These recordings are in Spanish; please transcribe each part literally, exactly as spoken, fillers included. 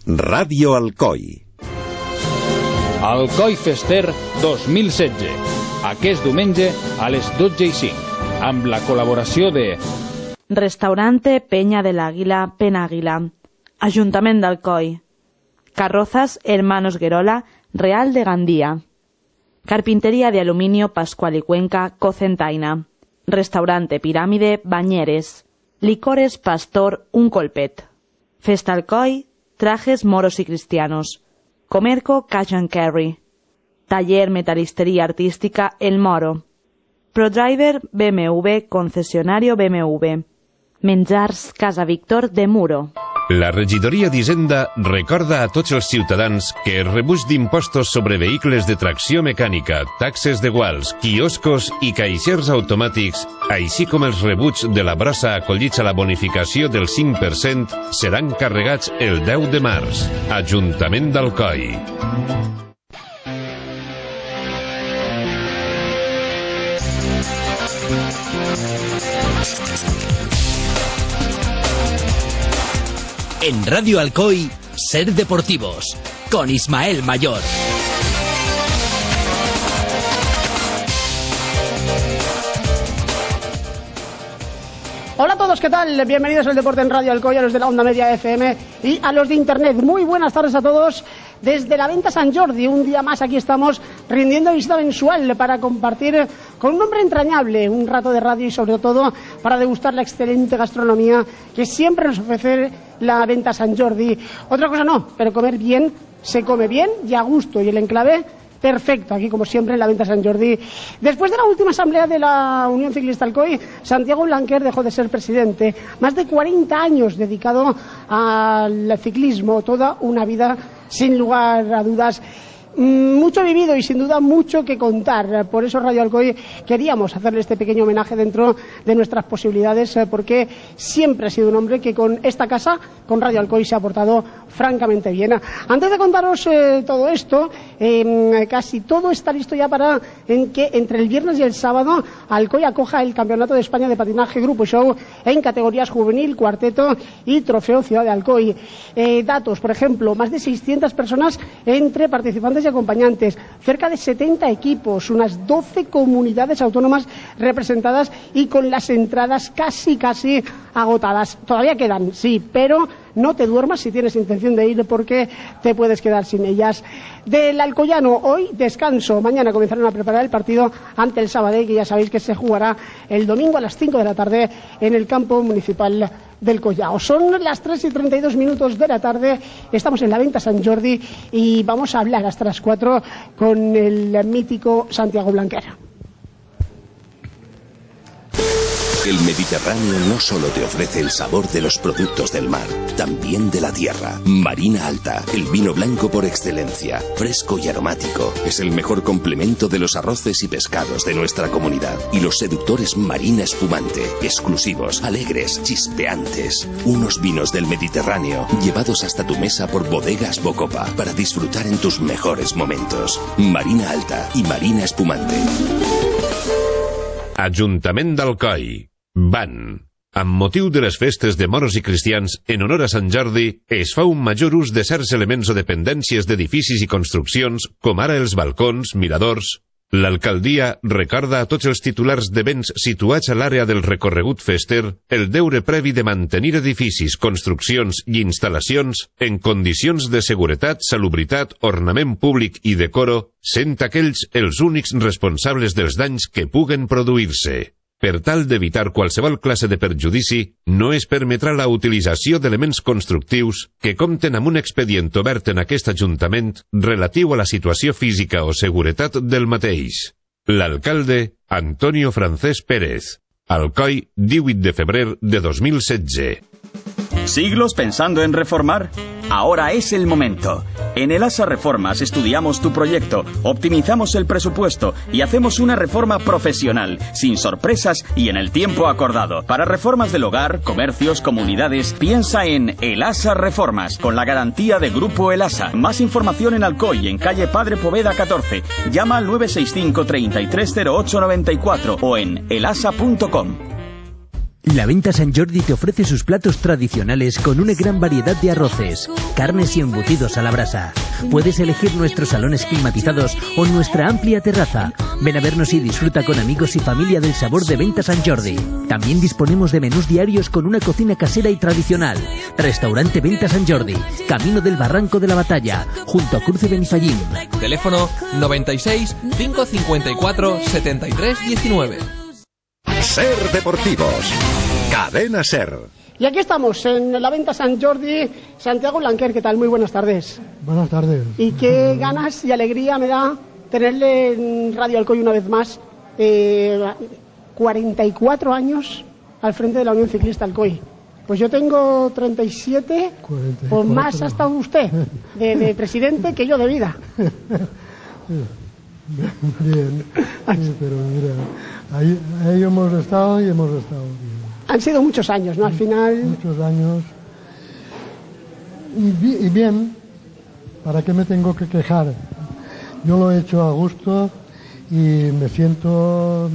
Ràdio Alcoi. Alcoi Fester dos mil setze. Aquest diumenge a les dotze i cinc, amb la col·laboració de Restaurante Peña del Águila, Penàguila, Ajuntament d'Alcoi, Carrozas Hermanos Guerola, Real de Gandía, Carpintería de Aluminio Pascual y Cuenca, Cocentaina, Restaurante Pirámide, Bañeres, Licores Pastor, Un Colpet, Festa Alcoi, Trajes Moros y Cristianos, Comerco Cash and Carry, Taller Metalistería Artística El Moro, ProDriver B M W, concesionario B M W, Menjars Casa Víctor de Muro. La regidoria d'Hisenda recorda a tots els ciutadans que el rebuig d'impostos sobre vehicles de tracció mecànica, taxes de guals, quioscos i caixers automàtics, així com els rebuig de la brossa acollits a la bonificació del cinc per cent, seran carregats el deu de març. Ajuntament d'Alcoi. En Radio Alcoi, Ser Deportivos, con Ismael Mayor. Hola a todos, ¿qué tal? Bienvenidos al Deporte en Radio Alcoi, a los de la Onda Media F M y a los de Internet. Muy buenas tardes a todos desde la Venta Sant Jordi. Un día más aquí estamos rindiendo visita mensual para compartir con un hombre entrañable un rato de radio y sobre todo para degustar la excelente gastronomía que siempre nos ofrece la Venta Sant Jordi. Otra cosa no, pero comer bien se come bien y a gusto, y el enclave perfecto, aquí como siempre en la Venta Sant Jordi. Después de la última asamblea de la Unión Ciclista Alcoi, Santiago Blanquer dejó de ser presidente. Más de cuarenta años dedicado al ciclismo, toda una vida sin lugar a dudas. Mucho vivido y sin duda mucho que contar. Por eso Radio Alcoi queríamos hacerle este pequeño homenaje dentro de nuestras posibilidades, porque siempre ha sido un hombre que con esta casa, con Radio Alcoi, se ha portado francamente bien. Antes de contaros eh, todo esto, eh, casi todo está listo ya para en que entre el viernes y el sábado Alcoi acoja el Campeonato de España de Patinaje Grupo Show en categorías juvenil, cuarteto y trofeo Ciudad de Alcoi. Eh, datos, por ejemplo, más de seiscientas personas entre participantes y acompañantes, cerca de setenta equipos, unas doce comunidades autónomas representadas y con las entradas casi casi agotadas. Todavía quedan, sí, pero no te duermas si tienes intención de ir, porque te puedes quedar sin ellas. Del Alcoyano, hoy descanso, mañana comenzarán a preparar el partido ante el Sabadell, que ya sabéis que se jugará el domingo a las cinco de la tarde en el campo municipal del Collao. Son las tres y treinta y dos minutos de la tarde, estamos en la Venta Sant Jordi y vamos a hablar hasta las cuatro con el mítico Santiago Blanquer. El Mediterráneo no solo te ofrece el sabor de los productos del mar, también de la tierra. Marina Alta, el vino blanco por excelencia, fresco y aromático. Es el mejor complemento de los arroces y pescados de nuestra comunidad. Y los seductores Marina Espumante, exclusivos, alegres, chispeantes. Unos vinos del Mediterráneo, llevados hasta tu mesa por Bodegas Bocopa, para disfrutar en tus mejores momentos. Marina Alta y Marina Espumante. Ajuntament d'Alcoi. Ban. Amb motiu de les festes de moros i cristians en honor a Sant Jordi, es fa un major ús de certs elements o dependències d'edificis i construccions, com ara els balcons, miradors. L'alcaldia recorda a tots els titulars de béns situats a l'àrea del recorregut fester el deure previ de mantenir edificis, construccions i instal·lacions en condicions de seguretat, salubritat, ornament públic i decoro, sent aquells els únics responsables dels danys que puguen produir-se. Per tal d'evitar qualsevol classe de perjudici, no es permetrà la utilització d'elements constructius que compten amb un expedient obert en aquest Ajuntament relatiu a la situació física o seguretat del mateix. L'alcalde, Antonio Francés Pérez. Alcoi, divuit de febrer de dos mil setze. ¿Siglos pensando en reformar? Ahora es el momento. En el ASA Reformas estudiamos tu proyecto, optimizamos el presupuesto y hacemos una reforma profesional, sin sorpresas y en el tiempo acordado. Para reformas del hogar, comercios, comunidades, piensa en el ASA Reformas, con la garantía de Grupo El Asa. Más información en Alcoi, en calle Padre Poveda catorce. Llama al nueve seis cinco, treinta y tres, cero ocho noventa y cuatro o en elasa punto com. La Venta Sant Jordi te ofrece sus platos tradicionales con una gran variedad de arroces, carnes y embutidos a la brasa. Puedes elegir nuestros salones climatizados o nuestra amplia terraza. Ven a vernos y disfruta con amigos y familia del sabor de Venta Sant Jordi. También disponemos de menús diarios con una cocina casera y tradicional. Restaurante Venta Sant Jordi, Camino del Barranco de la Batalla, junto a Cruce Benifallim. Teléfono noventa y seis, cinco cincuenta y cuatro, setenta y tres diecinueve. Ser Deportivos. Cadena Ser. Y aquí estamos, en la Venta Sant Jordi. Santiago Blanquer, ¿qué tal? Muy buenas tardes. Buenas tardes. Y qué ganas y alegría me da tenerle en Radio Alcoy una vez más. Eh, cuarenta y cuatro años al frente de la Unión Ciclista Alcoy. Pues yo tengo treinta y siete, cuarenta y cuatro. Pues más ha estado usted de, de presidente que yo de vida. Bien, sí, pero mira, ahí, ahí hemos estado y hemos estado bien. Han sido muchos años, ¿no? Al final... Muchos años. Y, y bien, ¿para qué me tengo que quejar? Yo lo he hecho a gusto y me siento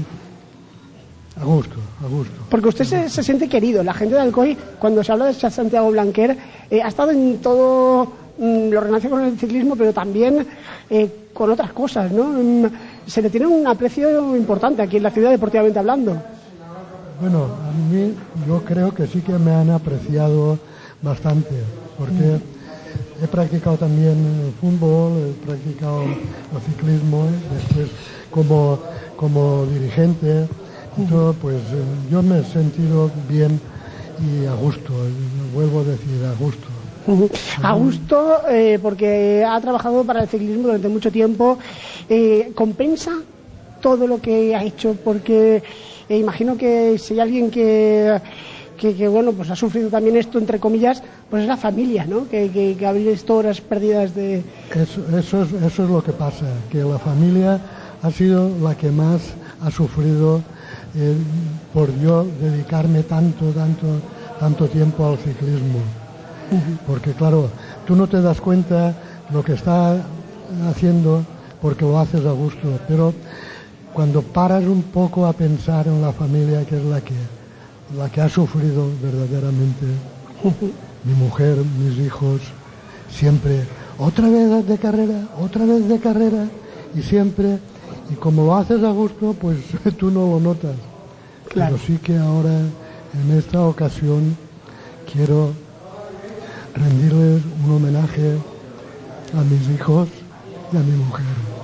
a gusto, a gusto. Porque usted se, se siente querido. La gente de Alcoy, cuando se habla de Santiago Blanquer, eh, ha estado en todo mm, lo relacionado con el ciclismo, pero también eh, con otras cosas, ¿no? Mm, se le tiene un aprecio importante aquí en la ciudad, deportivamente hablando. Bueno, a mí yo creo que sí que me han apreciado bastante, porque mm. he practicado también el fútbol, he practicado el ciclismo, después como, como dirigente, y todo, pues eh, yo me he sentido bien y a gusto, vuelvo a decir, a gusto. Uh-huh. A gusto, eh, porque ha trabajado para el ciclismo durante mucho tiempo. Eh, ¿Compensa todo lo que ha hecho? Porque eh, imagino que si hay alguien que, que, que, bueno, pues ha sufrido también esto, entre comillas, pues es la familia, ¿no? Que, que, que habéis visto horas perdidas de... Eso, eso, es, eso es lo que pasa, que la familia ha sido la que más ha sufrido eh, por yo dedicarme tanto, tanto, tanto tiempo al ciclismo. Porque claro, tú no te das cuenta lo que está haciendo porque lo haces a gusto, pero cuando paras un poco a pensar en la familia, que es la que la que ha sufrido verdaderamente, mi mujer, mis hijos, siempre otra vez de carrera, otra vez de carrera, y siempre, y como lo haces a gusto, pues tú no lo notas. Claro. Pero sí que ahora, en esta ocasión, quiero rendirles un homenaje a mis hijos y a mi mujer.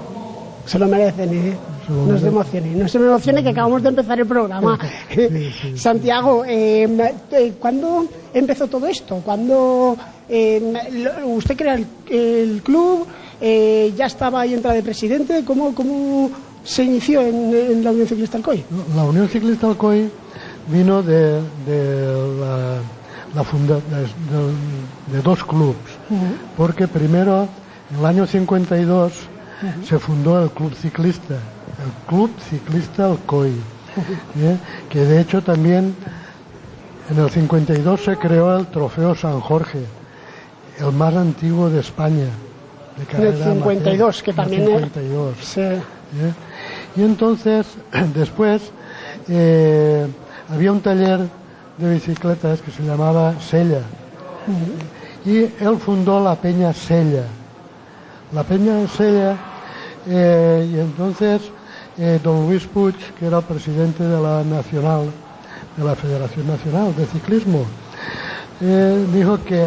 Se lo merecen, ¿eh? Se lo no se emocione, no se me emocione que acabamos de empezar el programa. Sí, sí, sí. Santiago, eh, ¿cuándo empezó todo esto? ¿Cuándo eh, usted crea el, el club? Eh, ¿Ya estaba ahí entrada de presidente? ¿Cómo, cómo se inició en, en la Unión Ciclista Alcoy? La Unión Ciclista Alcoy vino de, de la... La funda de, de, de dos clubes, uh-huh. Porque primero, en el año cincuenta y dos, uh-huh. se fundó el Club Ciclista, el Club Ciclista Alcoy, uh-huh. ¿eh? Que de hecho también en el cincuenta y dos se creó el Trofeo San Jorge, el más antiguo de España. De carrera el cincuenta y dos, amateur, que también cincuenta y dos, sí. ¿eh? Y entonces, después, eh, había un taller de bicicletas que se llamaba Sella, uh-huh. Y él fundó la Peña Sella, la Peña Sella, eh, y entonces eh, don Luis Puig, que era el presidente de la Nacional, de la Federación Nacional de Ciclismo, eh, dijo que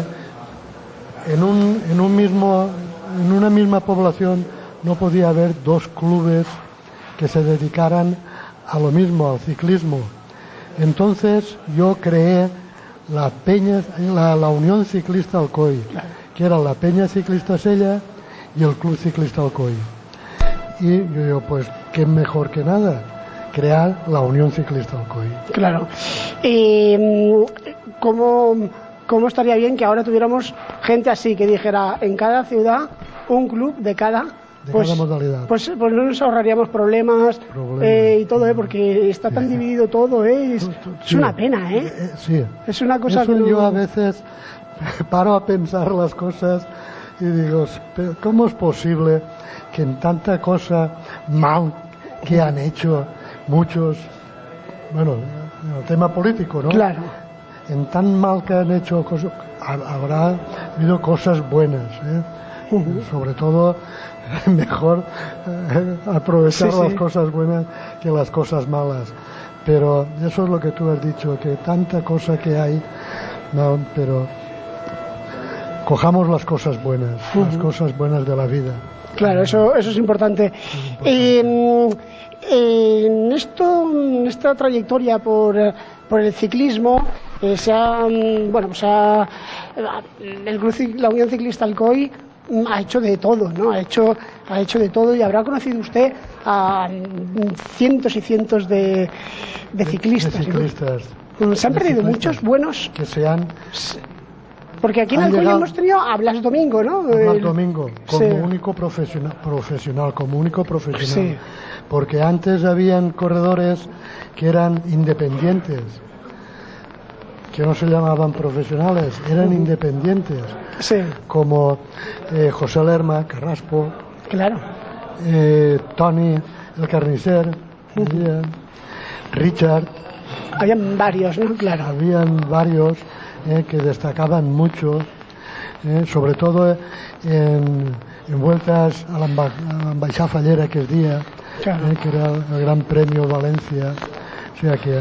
en un, en un mismo, en una misma población no podía haber dos clubes que se dedicaran a lo mismo, al ciclismo. Entonces yo creé la Peña, la, la Unión Ciclista Alcoy, que era la Peña Ciclista Sella y el Club Ciclista Alcoy. Y yo digo, pues qué mejor que nada, crear la Unión Ciclista Alcoy. Claro. Eh, ¿cómo, ¿Cómo estaría bien que ahora tuviéramos gente así, que dijera en cada ciudad un club de cada... De pues, cada modalidad. Pues, pues no nos ahorraríamos problemas, problemas. Eh, y todo, ¿eh? Porque está tan dividido todo, ¿eh? Es, sí. es una pena, ¿eh? eh sí. Es una cosa Eso que no... yo a veces paro a pensar las cosas y digo, ¿cómo es posible que en tanta cosa mal que han hecho muchos, bueno, el tema político, ¿no? Claro. En tan mal que han hecho cosas, habrá habido cosas buenas, ¿eh? Uh-huh. Sobre todo, mejor eh, aprovechar sí, las sí. cosas buenas que las cosas malas. Pero eso es lo que tú has dicho, que tanta cosa que hay, no, pero cojamos las cosas buenas, uh-huh. las cosas buenas de la vida. Claro, eso, eso es importante. Es importante. Eh, en esto, en esta trayectoria por, por el ciclismo, eh, se ha, bueno, se ha, el Club, la Unión Ciclista Alcoy ha hecho de todo, ¿no? Ha hecho, ha hecho de todo y habrá conocido usted a cientos y cientos de, de ciclistas. De ciclistas. ¿No? Se han de perdido ciclistas muchos buenos. Que se han. Porque aquí en Alcoy hemos tenido a Blas Domingo, ¿no? Blas el... Domingo, como sí. único profesional, profesional, como único profesional. Sí. Porque antes habían corredores que eran independientes, que no se llamaban profesionales, eran uh-huh. independientes. Sí. Como eh, José Lerma, Carraspo. Claro. Eh, Tony, el carnicer. Uh-huh. Había, Richard. Habían varios, ¿no? Claro. Habían varios. Eh, que destacaban mucho, eh, sobre todo en, en vueltas a la Baixada Fallera que es día, claro. eh, que era el Gran Premio Valencia. O sea que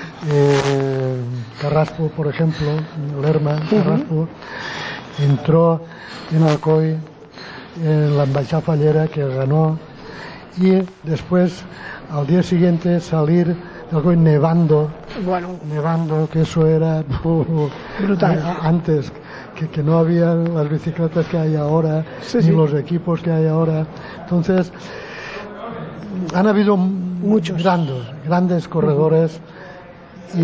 eh, Carraspo, por ejemplo, Lerma, Carraspo, uh-huh. entró en Alcoy en la Baixada Fallera que ganó, y después al día siguiente salir Alcoy nevando, bueno. nevando, que eso era uh, brutal. Antes, que, que no había las bicicletas que hay ahora, sí, ni sí. los equipos que hay ahora. Entonces, han habido muchos grandes, grandes corredores, uh-huh.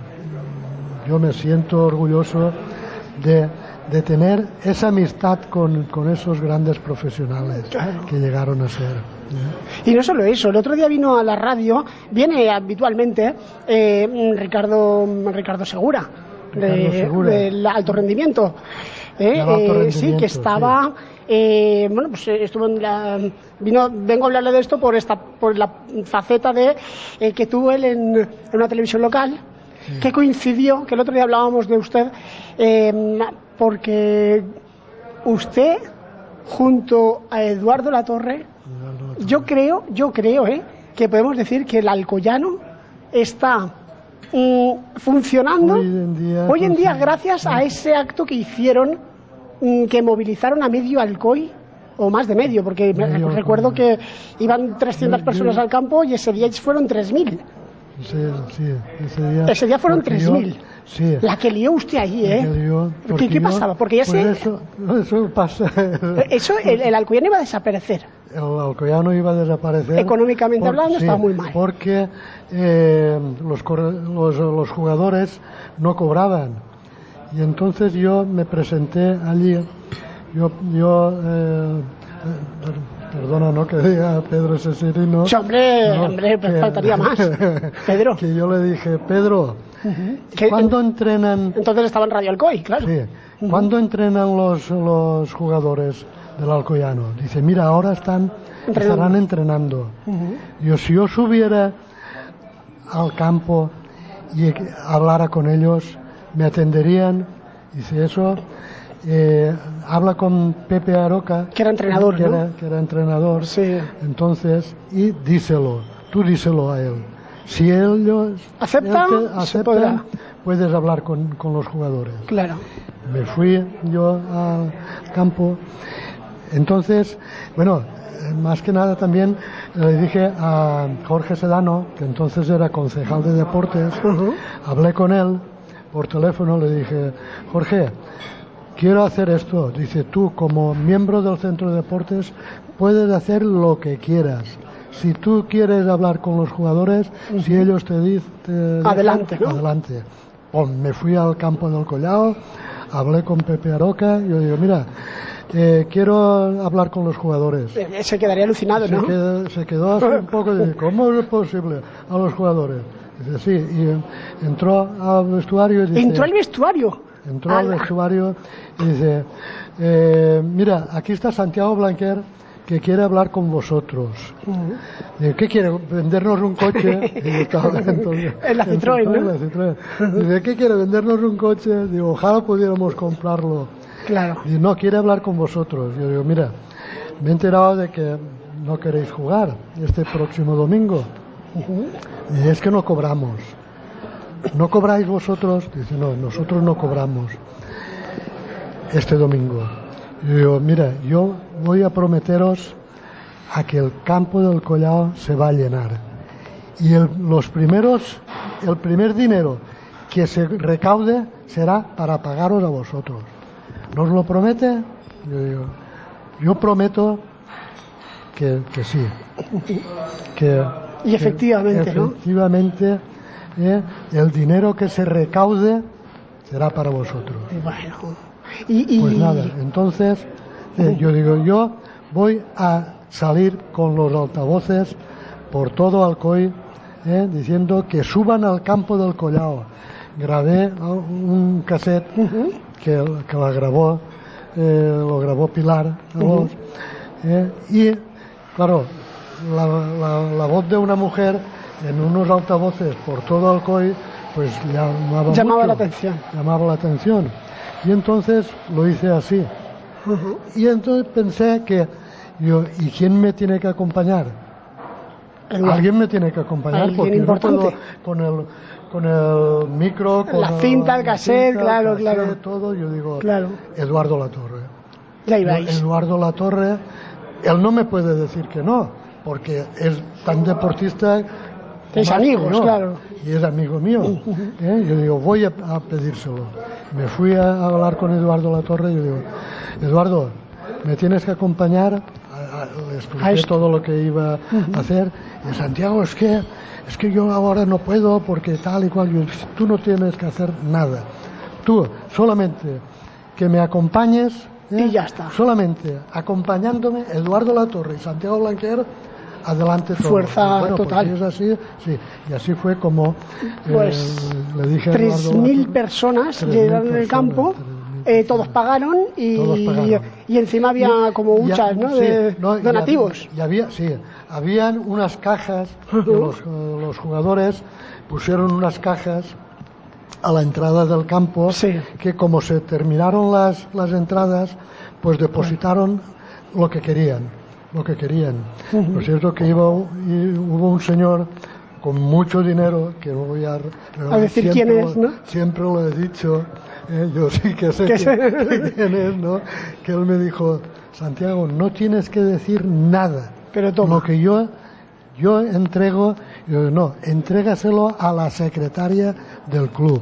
y yo me siento orgulloso de, de tener esa amistad con, con esos grandes profesionales, claro. que llegaron a ser. Y no solo eso, el otro día vino a la radio, viene habitualmente eh, Ricardo Ricardo Segura, Ricardo de, Segura. del alto rendimiento, eh, alto eh, rendimiento sí, que estaba, sí. eh, bueno, pues estuvo en la, vino, vengo a hablarle de esto por esta, por la faceta de eh, que tuvo él en, en una televisión local, sí. que coincidió, que el otro día hablábamos de usted, eh, porque usted junto a Eduardo Latorre, yo creo, yo creo, ¿eh? que podemos decir que el alcoyano está mm, funcionando hoy en día, hoy en día gracias a ese acto que hicieron, mm, que movilizaron a medio Alcoy, o más de medio, porque medio me, recuerdo Alcoy. Que iban trescientas medio, personas al campo y ese día fueron tres mil. Sí, sí, ese día, ese día fueron tres mil. Sí. La que lió usted ahí, ¿eh? Lió, ¿Qué, ¿Qué pasaba? Porque ya pues se... Eso, eso pasa. Eso, el, el alcoyano iba a desaparecer. El alcoyano iba a desaparecer. Económicamente por, hablando, sí, estaba muy mal. Porque eh, los, los, los jugadores no cobraban. Y entonces yo me presenté allí. Yo, yo eh, perdona, no que diga Pedro Sesirino. Sí, hombre, no, hombre, que, faltaría más. Pedro. Que yo le dije, Pedro, uh-huh. ¿cuándo entrenan? Entonces estaba en Radio Alcoy, claro. Sí. Uh-huh. ¿Cuándo entrenan los, los jugadores del Alcoyano? Dice, mira, ahora están entrenando. estarán entrenando. Uh-huh. Yo, si yo subiera al campo y hablara con ellos, me atenderían. Dice, eso... Eh, habla con Pepe Aroca, que era entrenador, que, ¿no? era, que era entrenador, sí. Entonces, y díselo, tú díselo a él. Si ellos aceptan, él aceptan puedes hablar con, con los jugadores. Claro. Me fui yo al campo. Entonces, bueno, más que nada también le dije a Jorge Sedano, que entonces era concejal de deportes, uh-huh. hablé con él por teléfono, le dije, Jorge, quiero hacer esto. Dice, tú como miembro del centro de deportes puedes hacer lo que quieras. Si tú quieres hablar con los jugadores, uh-huh. si ellos te dicen... Adelante, ¿no? Adelante. Pues me fui al campo del Collao, hablé con Pepe Aroca, y yo digo, mira, eh, quiero hablar con los jugadores. Se quedaría alucinado, se ¿no? Quedó, se quedó así un poco de, ¿cómo es posible a los jugadores? Dice, sí, y entró al vestuario y dice... ¿Entró al vestuario? Entró al vestuario y dice, eh, mira, aquí está Santiago Blanquer, que quiere hablar con vosotros. Dice, ¿qué quiere? ¿Vendernos un coche? Y yo estaba, entonces, en la Citroën, ¿no? En la Citroën. Dice, ¿qué quiere? ¿Vendernos un coche? Digo, ojalá pudiéramos comprarlo. Claro. Dice, no, quiere hablar con vosotros. Yo digo, mira, me he enterado de que no queréis jugar este próximo domingo. Uh-huh. Y es que no cobramos. ¿No cobráis vosotros? Dice, no, nosotros no cobramos este domingo. Y digo, mira, yo voy a prometeros a que el campo del Collao se va a llenar. Y el, los primeros, el primer dinero que se recaude será para pagaros a vosotros. ¿Nos lo promete? Yo digo, yo prometo que, que sí. Que, y efectivamente, que, ¿no? Efectivamente, eh, el dinero que se recaude será para vosotros. Bueno. Y, y... Pues nada, entonces eh, yo digo, yo voy a salir con los altavoces por todo Alcoy eh, diciendo que suban al campo del Collao. Grabé un cassette uh-huh. que, que la grabó, eh, lo grabó Pilar, la voz, uh-huh. eh, y claro, la, la, la voz de una mujer en unos altavoces por todo Alcoy, pues llamaba, llamaba mucho, la atención. Llamaba la atención. Y entonces lo hice así. Uh-huh. Y entonces pensé que yo, ¿y quién me tiene que acompañar? El, Alguien me tiene que acompañar porque no puedo con el con el micro, con la cinta, el cassette, claro, cassette, claro, todo. Yo digo, claro. Eduardo Latorre. Ya ibais. Eduardo Latorre, él no me puede decir que no, porque es tan deportista. Es amigos, claro. Y es amigo mío. ¿eh? Yo digo, voy a, a pedírselo. Me fui a hablar con Eduardo Latorre y yo digo, Eduardo, me tienes que acompañar. A, a, le expliqué todo lo que iba a hacer. Y Santiago, es que, es que yo ahora no puedo porque tal y cual. Yo, tú no tienes que hacer nada. Tú, solamente que me acompañes. ¿eh? Y ya está. Solamente acompañándome, Eduardo Latorre y Santiago Blanquer. Adelante todo. Fuerza bueno, total. Pues si es así, sí. Y así fue como pues eh, le dije a tres mil personas llegaron en el campo, eh, todos pagaron y, todos pagaron. y, y encima había y, como muchas, ¿no? Sí, de no, donativos. Y había, sí, habían unas cajas, uh-huh. los, los jugadores pusieron unas cajas a la entrada del campo, sí. que como se terminaron las, las entradas, pues depositaron uh-huh. lo que querían. lo que querían. Uh-huh. Lo cierto que iba, y hubo un señor con mucho dinero, que no voy a... A decir quién es, ¿no? Siempre lo he dicho, eh, yo sí que sé que, que quién es, ¿no? Que él me dijo, Santiago, no tienes que decir nada. Pero toma. Lo que yo, yo entrego, yo, no, entrégaselo a la secretaria del club.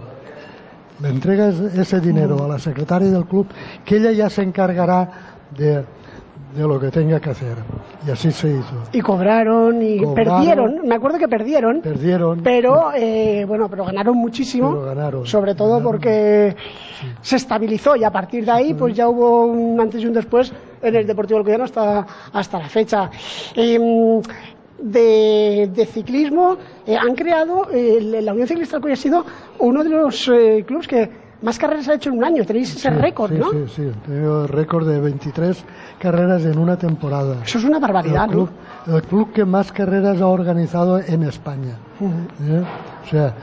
Le entregas ese dinero uh-huh. a la secretaria del club, que ella ya se encargará de... de lo que tenga que hacer. Y así se hizo. Y cobraron y cobraron, perdieron, me acuerdo que perdieron. Perdieron. Pero, eh, bueno, pero ganaron muchísimo. Pero ganaron. Sobre todo ganaron, porque sí. se estabilizó y a partir de ahí, pues ya hubo un antes y un después en el Deportivo Alcoyano hasta, hasta la fecha. Eh, de, de ciclismo, eh, han creado, eh, la Unión Ciclista Alcoy ha sido uno de los eh, clubes que más carreras ha hecho en un año. Tenéis ese sí, récord, sí, ¿no? Sí, sí, tengo récord de veintitrés carreras en una temporada. Eso es una barbaridad, el club, ¿no? El club que más carreras ha organizado en España. Uh-huh. ¿Eh? O sea,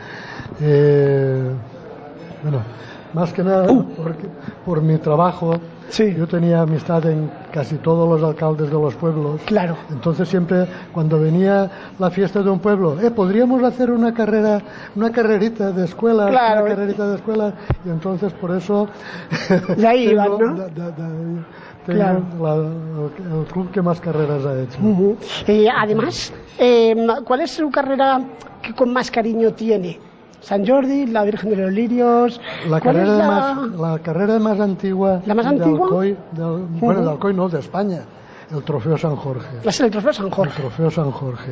eh, bueno, más que nada uh. porque, por mi trabajo. Sí. Yo tenía amistad en casi todos los alcaldes de los pueblos. Claro. Entonces siempre cuando venía la fiesta de un pueblo, eh, podríamos hacer una carrera, una carrerita de escuela, claro. una carrerita de escuela, y entonces por eso ya iban, ¿no? Da, da, da, claro. la, el, el club que más carreras ha hecho. Uh-huh. Eh, además, eh, ¿cuál es su carrera que con más cariño tiene? San Jordi, la Virgen de los Lirios. La carrera, la... Más, la carrera más antigua. ¿La más de antigua? Alcoy, de, uh-huh. Bueno, de Alcoy no, de España. El Trofeo San Jorge. ¿Es el Trofeo San Jorge? El Trofeo San Jorge.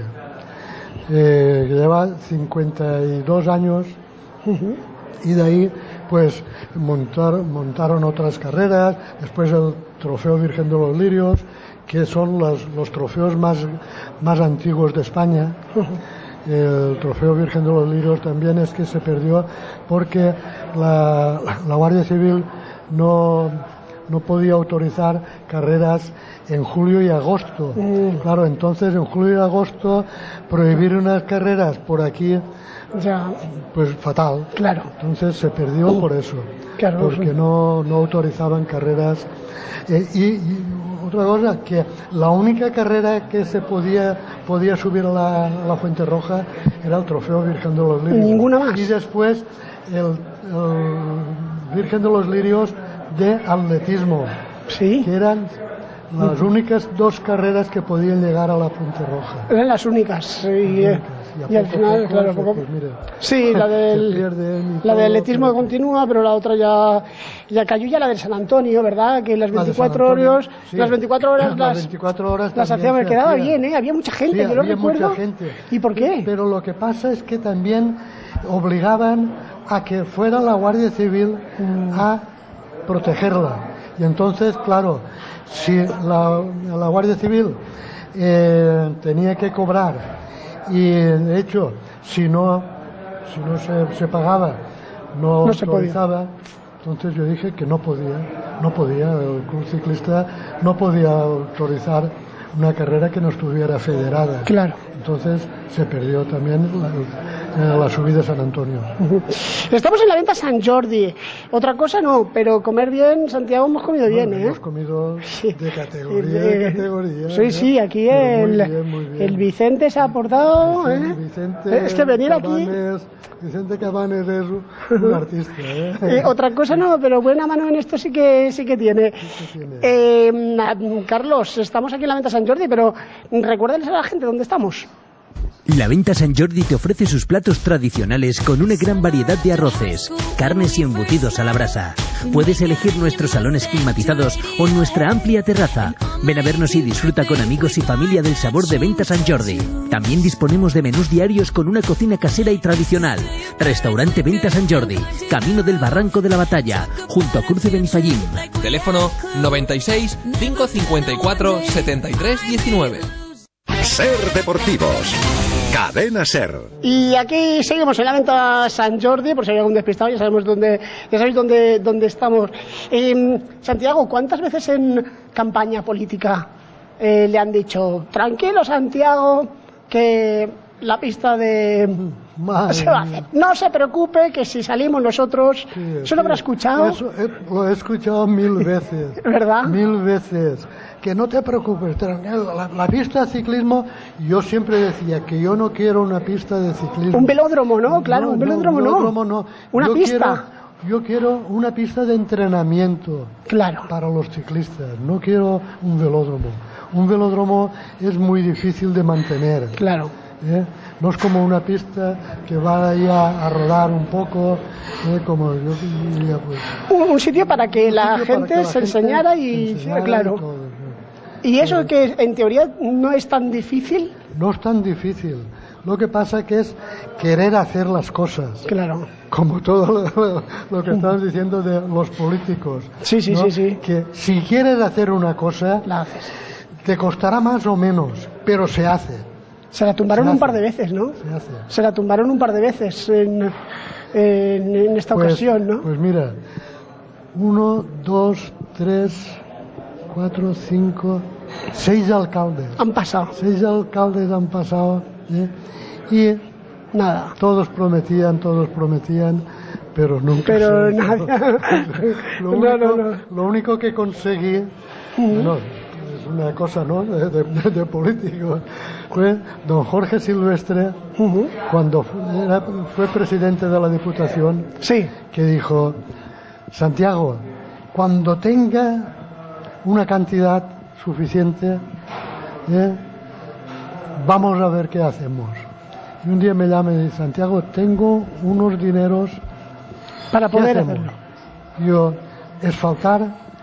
Eh, que lleva cincuenta y dos años. Uh-huh. Y de ahí, pues, montar, montaron otras carreras. Después el Trofeo Virgen de los Lirios, que son los, los trofeos más, más antiguos de España. Uh-huh. El Trofeo Virgen de los Lirios también es que se perdió porque la, la Guardia Civil no, no podía autorizar carreras en julio y agosto. Mm. Claro, entonces en julio y agosto prohibir unas carreras por aquí, ya, pues fatal. Claro. Entonces se perdió uh, por eso, claro, porque no, no autorizaban carreras. Eh, y, y otra cosa, que la única carrera que se podía podía subir a la, a la Fuente Roja era el Trofeo Virgen de los Lirios. Ninguna más. Y después el, el Virgen de los Lirios de atletismo, ¿sí? Que eran las únicas dos carreras que podían llegar a la Fuente Roja. Eran las únicas, sí. Únicas. Y, y al final, poco, claro, pues, poco... pues, mire, sí, la del, la del atletismo pero... continúa, pero la otra ya, ya cayó, ya la del San Antonio, ¿verdad? Que las veinticuatro horas, sí. las veinticuatro horas las, las, veinticuatro horas las hacíamos, se quedaba bien, ¿eh? Había mucha gente, sí, yo lo había recuerdo. Mucha gente. ¿Y por qué? Pero lo que pasa es que también obligaban a que fuera la Guardia Civil mm. a protegerla. Y entonces, claro, si la, la Guardia Civil eh, tenía que cobrar, y de hecho, si no, si no se, se pagaba, no, no autorizaba, entonces yo dije que no podía, no podía, el club ciclista no podía autorizar una carrera que no estuviera federada. Claro. Entonces se perdió también la, la subida a San Antonio. Estamos en la venta San Jordi. Otra cosa no, pero comer bien, Santiago, hemos comido bien, no, ¿eh? Hemos comido de categoría, de, de categoría. Sí, ¿eh? sí, aquí el, muy bien, muy bien. el Vicente se ha aportado, ¿eh? Vicente es que venir Cabanes, aquí... Vicente Cabanes es un artista, ¿eh? Eh, otra cosa no, pero buena mano en esto sí que sí que tiene. Sí que tiene. Eh, Carlos, estamos aquí en la venta San Jordi, pero recuérdales a la gente dónde estamos. La venta San Jordi te ofrece sus platos tradicionales con una gran variedad de arroces, carnes y embutidos a la brasa. Puedes elegir nuestros salones climatizados o nuestra amplia terraza. Ven a vernos y disfruta con amigos y familia del sabor de Venta San Jordi. También disponemos de menús diarios con una cocina casera y tradicional. Restaurante Venta San Jordi, Camino del Barranco de la Batalla, junto a Cruce Benifallim. Teléfono noventa y seis, cinco cincuenta y cuatro, setenta y tres diecinueve. Ser Deportivos. Cadena Ser. Y aquí seguimos en la venta San Jordi, por si hay algún despistado, ya sabemos dónde, ya sabéis dónde, dónde estamos. Eh, Santiago, ¿cuántas veces en campaña política eh, le han dicho, tranquilo Santiago, que la pista de... Madre se va a hacer. No se preocupe, que si salimos nosotros... Sí, ¿Eso lo habrá escuchado? Eso, eh, lo he escuchado mil veces. ¿Verdad? Mil veces. Que no te preocupes, la, la pista de ciclismo, yo siempre decía que yo no quiero una pista de ciclismo. Un velódromo, ¿no? Claro, no, un velódromo no. Un velódromo no. Una yo pista. Quiero, yo quiero una pista de entrenamiento. Claro. Para los ciclistas. No quiero un velódromo. Un velódromo es muy difícil de mantener. Claro. ¿Eh? No es como una pista que va ahí a, a rodar un poco, ¿eh? Como yo diría, pues, un, un sitio para que, la gente, que la se gente enseñara y, enseñara claro. Y, todo, ¿no? ¿Y eso eh, que en teoría no es tan difícil? No es tan difícil. Lo que pasa que es querer hacer las cosas. Claro. Como todo lo, lo que estamos diciendo de los políticos. Sí, sí, ¿no? sí, sí. Que si quieres hacer una cosa, la haces. Te costará más o menos, pero se hace. Se la tumbaron un par de veces, ¿no? Se hace. Se la tumbaron un par de veces en, en, en esta pues, ocasión, ¿no? Pues mira, uno, dos, tres, cuatro, cinco, seis alcaldes. Han pasado. Seis alcaldes han pasado, ¿eh? Y nada. Todos prometían, todos prometían, pero nunca. Pero nadie. lo, único, no, no, no. lo único que conseguí, uh-huh. no, es una cosa, ¿no? De, de, de político. Fue don Jorge Silvestre, uh-huh. cuando era, fue presidente de la Diputación, sí. que dijo, Santiago, cuando tenga una cantidad suficiente, ¿eh? vamos a ver qué hacemos. Y un día me llama y dice, Santiago, tengo unos dineros para poder hacerlo. Yo, asfaltar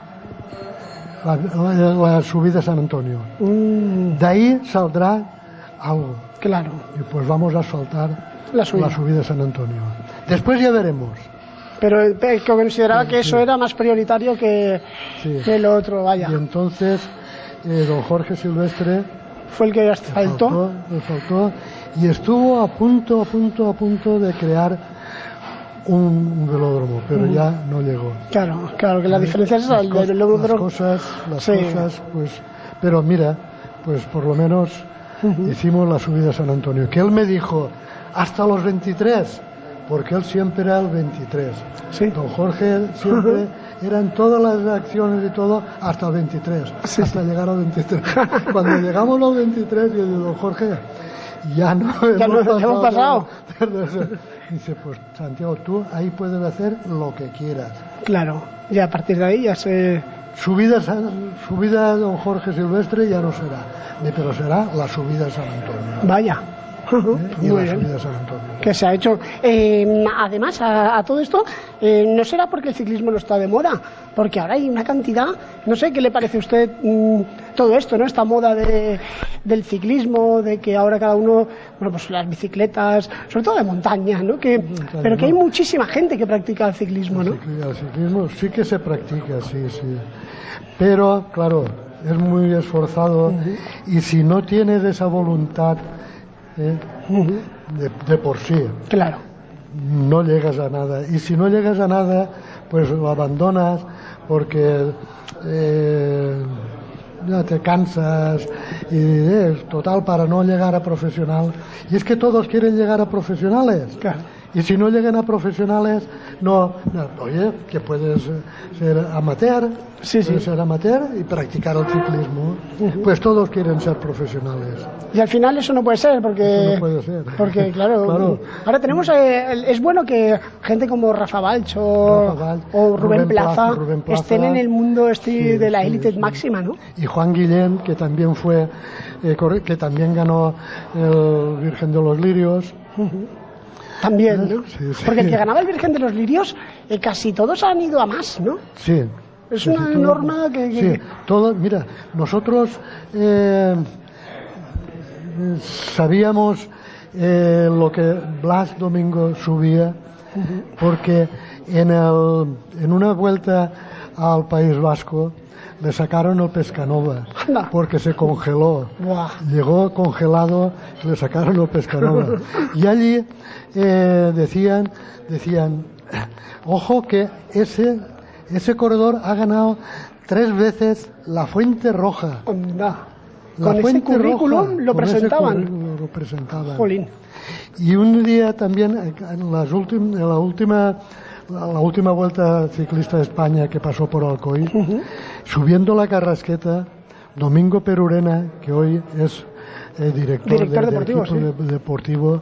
la, la, la subida a San Antonio. Mm. De ahí saldrá algo. Claro. Y pues vamos a asfaltar la subida, la subida a San Antonio. Después ya veremos. Pero que consideraba sí, que eso sí. era más prioritario que, sí. que lo otro, vaya. Y entonces eh, don Jorge Silvestre fue el que asfaltó. asfaltó y estuvo a punto, a punto, a punto de crear un, un velódromo, pero uh-huh. ya no llegó. Claro, claro, que la diferencia es el del velódromo. Las cosas, las sí. cosas, pues, pero mira, pues por lo menos uh-huh. hicimos la subida a San Antonio, que él me dijo, hasta los veintitrés, porque él siempre era el veintitrés. Sí. Don Jorge siempre uh-huh. eran todas las acciones y todo hasta el veintitrés, sí, hasta sí. llegar al veintitrés. Cuando llegamos a los veintitrés, yo digo, don Jorge, ya no ya hemos no, pasado. pasado. Dice, pues Santiago, tú ahí puedes hacer lo que quieras. Claro, y a partir de ahí ya se... Subida, subida a don Jorge Silvestre ya no será, pero será la subida a San Antonio. Vaya. Uh-huh. ¿Eh? Y Muy la bien. subida a San Antonio. Que se ha hecho. Eh, además, a, a todo esto, eh, no será porque el ciclismo no está de moda, porque ahora hay una cantidad, no sé, ¿qué le parece a usted mmm, todo esto, ¿no? Esta moda de, del ciclismo, de que ahora cada uno, bueno, pues las bicicletas, sobre todo de montaña, ¿no? Que, claro, pero que hay muchísima gente que practica el ciclismo, ¿no? El ciclismo sí que se practica, sí, sí. Pero, claro, es muy esforzado uh-huh. y si no tienes esa voluntad eh, uh-huh. de, de por sí, claro, no llegas a nada. Y si no llegas a nada, pues lo abandonas porque eh, ya te cansas y es total para no llegar a profesional. Y es que todos quieren llegar a profesionales. Claro. Y si no llegan a profesionales, no, no oye, que puedes ser amateur, sí, sí. puedes ser amateur y practicar el ciclismo. Uh-huh. Pues todos quieren ser profesionales. Y al final eso no puede ser, porque... Eso no puede ser. Porque, claro, claro. ahora tenemos... Eh, es bueno que gente como Rafa Balch o, Rafa Balch, o Rubén, Rubén, Plaza, Plaza, Rubén Plaza estén en el mundo este sí, de la sí, élite sí. máxima, ¿no? Y Juan Guillén, que también fue... Eh, que también ganó el Virgen de los Lirios. Uh-huh. También, ¿no? Sí, sí. Porque el que ganaba el Virgen de los Lirios, eh, casi todos han ido a más, ¿no? Sí. Es una todo, norma que... que... Sí, todo, mira, nosotros eh, sabíamos eh, lo que Blas Domingo subía, uh-huh. porque en, el, en una vuelta al País Vasco le sacaron el Pescanova, no. porque se congeló. Buah. Llegó congelado, le sacaron el Pescanova. Y allí eh, decían, decían, ojo que ese, ese corredor ha ganado tres veces la Fuente Roja. Onda. La Con Fuente ese currículum Roja, lo presentaban. Ese currículum lo presentaban. Jolín. Y un día también, en, las últim, en la última... la última vuelta ciclista de España que pasó por Alcoy, uh-huh. subiendo la Carrasqueta, Domingo Perurena, que hoy es eh, director, director de, deportivo, de equipo sí. de, deportivo,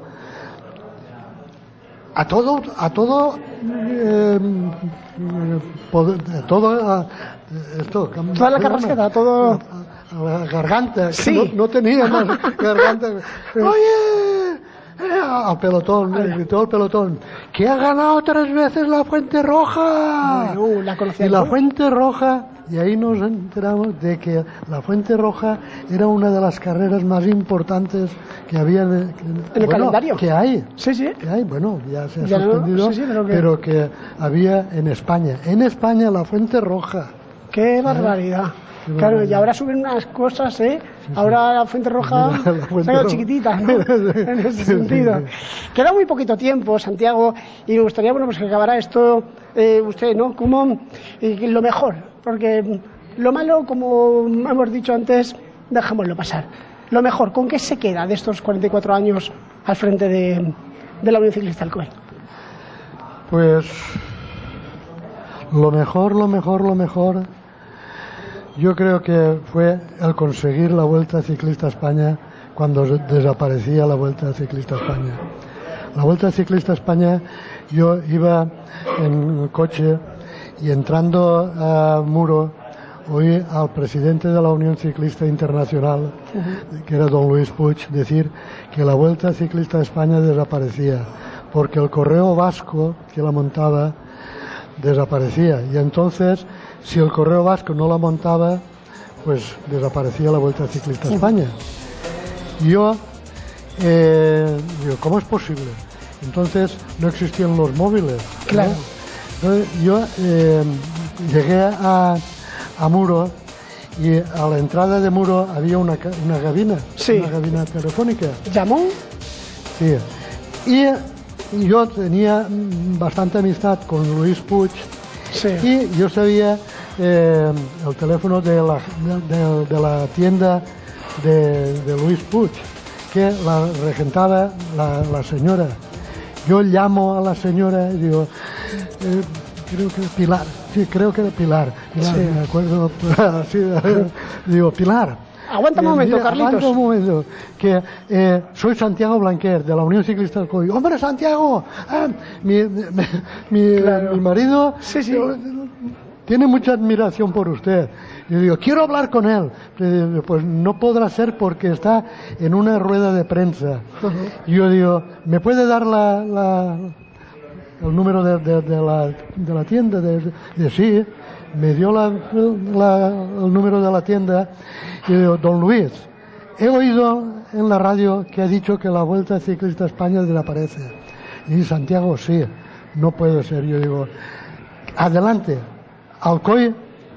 a todo, a todo, eh, poder, todo, a, esto, toda la Carrasqueta, todo, a, a la garganta, sí. no, no tenía más garganta. Oye. Al pelotón, le gritó al pelotón, que ha ganado tres veces la Fuente Roja. Bueno, la conocía y la Fuente Roja, y ahí nos enteramos de que la Fuente Roja era una de las carreras más importantes que había en el, ¿En el bueno, calendario. Que hay. Sí, sí. Que hay, bueno, ya se ha ya suspendido, no, sí, sí, pero, que... pero que había en España. En España la Fuente Roja. ¡Qué barbaridad! ¿Eh? Claro, y ahora suben unas cosas, ¿eh? Sí, sí. Ahora la Fuente Roja se ha chiquitita, ¿no? En ese sentido. Sí, sí. Queda muy poquito tiempo, Santiago, y me gustaría, bueno, pues que acabara esto, eh, usted, ¿no? Como eh, lo mejor, porque lo malo, como hemos dicho antes, dejémoslo pasar. Lo mejor, ¿con qué se queda de estos cuarenta y cuatro años al frente de, de la Unión Ciclista Alcoy? Pues lo mejor, lo mejor, lo mejor... Yo creo que fue el conseguir la Vuelta Ciclista a España cuando desaparecía la Vuelta Ciclista a España. La Vuelta Ciclista a España, yo iba en coche y entrando a Muro oí al presidente de la Unión Ciclista Internacional, uh-huh. que era don Luis Puig, decir que la Vuelta Ciclista a España desaparecía porque el Correo Vasco que la montaba desaparecía, y entonces si el Correo Vasco no la montaba, pues desaparecía la Vuelta Ciclista a España. Y yo eh, digo, ¿cómo es posible? Entonces no existían los móviles, claro. ¿no? Entonces, yo eh, llegué a, a Muro, y a la entrada de Muro había una, una cabina, sí. una cabina telefónica. ¿Llamó? Sí. Y yo tenía bastante amistad con Luis Puig, sí. Y yo sabía eh, el teléfono de la, de, de la tienda de, de Luis Puig, que la regentaba la, la señora. Yo llamo a la señora y digo, eh, creo que Pilar, sí, creo que era Pilar, Pilar, sí. Me acuerdo, así, digo, Pilar. Aguanta un momento, mira, Carlitos. Aguanta un momento, que eh, soy Santiago Blanquer, de la Unión Ciclista del Coy. ¡Hombre, Santiago! Ah, mi, mi, mi, claro. mi marido sí, sí. tiene mucha admiración por usted. Y yo digo, quiero hablar con él. Digo, pues no podrá ser porque está en una rueda de prensa. Uh-huh. Y yo digo, ¿me puede dar la, la, el número de, de, de, la, de la tienda? De, de sí. Me dio la, la, el número de la tienda y digo, don Luis, he oído en la radio que ha dicho que la Vuelta Ciclista a España desaparece. Y Santiago, sí, no puede ser. Yo digo, adelante, Alcoy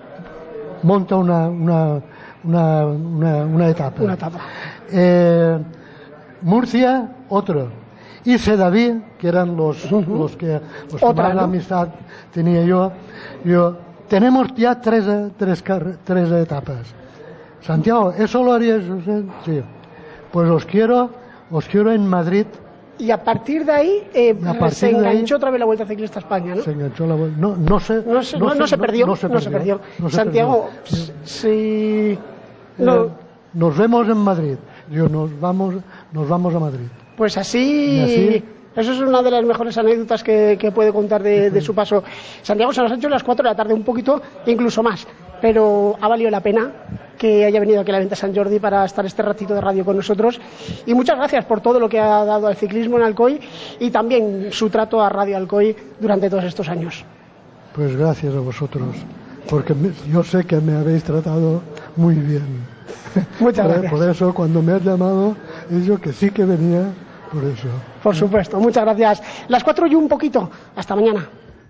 monta una, una, una, una, una etapa. Una etapa. Eh, Murcia, otro. Y Sedaví, que eran los, uh-huh. los que, los que Otra, más ¿no? amistad tenía yo, yo tenemos ya tres, tres, tres etapas. Santiago, ¿eso lo harías usted? Sí. Pues os quiero, os quiero en Madrid. Y a partir de ahí eh, partir se enganchó ahí, otra vez la Vuelta Ciclista a España, ¿no? Se enganchó la Vuelta. No, no se, no se, no, no, no se perdió. No se perdió. No se perdió. No se Santiago, perdió. si... No. Eh, nos vemos en Madrid. Digo, nos vamos, nos vamos a Madrid. Pues así... así eso es una de las mejores anécdotas que, que puede contar de, de su paso. Santiago, se nos ha hecho las cuatro de la tarde, un poquito, incluso más, pero ha valido la pena que haya venido aquí a la Venta Sant Jordi para estar este ratito de radio con nosotros. Y muchas gracias por todo lo que ha dado al ciclismo en Alcoy y también su trato a Radio Alcoy durante todos estos años. Pues gracias a vosotros, porque me, yo sé que me habéis tratado muy bien. Muchas gracias. Por eso, cuando me has llamado, he dicho que sí que venía. Por eso. Por supuesto, muchas gracias. Las cuatro y un poquito. Hasta mañana.